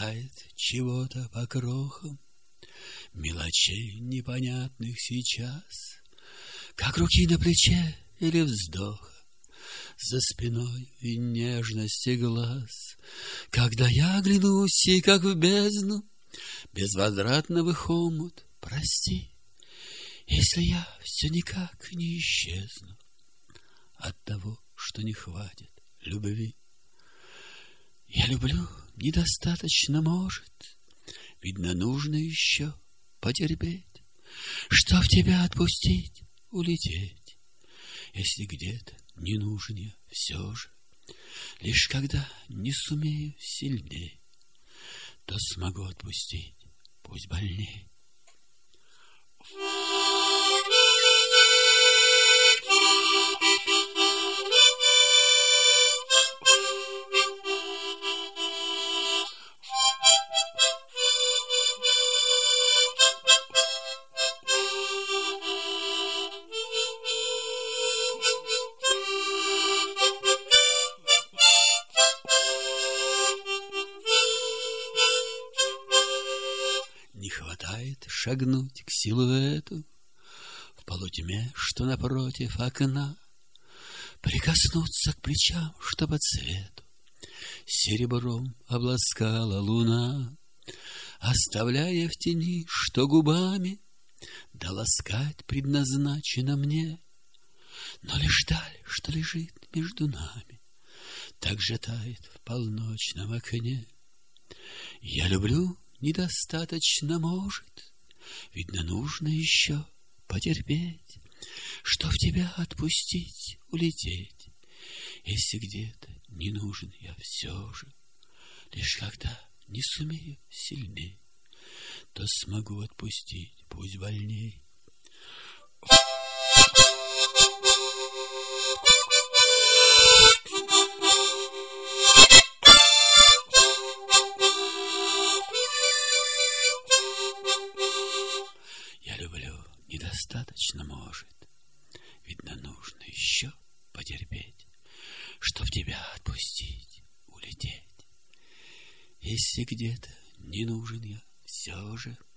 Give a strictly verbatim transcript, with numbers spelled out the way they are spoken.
хватает чего-то по крохам, мелочей непонятных сейчас, как руки на плече или вздоха, за спиной и нежности глаз. Когда я оглянусь и как в бездну, безвозвратно в их омут, прости, если я все никак не исчезну от того, что не хватит любви. Я люблю недостаточно, может, видно, нужно еще потерпеть, чтоб тебя отпустить, улететь, если где-то не нужен я все же. Лишь когда не сумею сильней, то смогу отпустить, пусть больней. Не хватает шагнуть к силуэту в полутьме, что напротив окна, прикоснуться к плечам, что по цвету серебром обласкала луна, оставляя в тени, что губами да ласкать предназначено мне. Но лишь даль, что лежит между нами, так же тает в полночном окне. Я люблю недостаточно, может, видно, нужно еще потерпеть, чтоб тебя отпустить, улететь, если где-то не нужен я все же. Лишь когда не сумею сильней, то смогу отпустить, пусть больней. Я люблю недостаточно, может, видно, нужно еще потерпеть, чтоб тебя отпустить, улететь, если где-то не нужен я все же.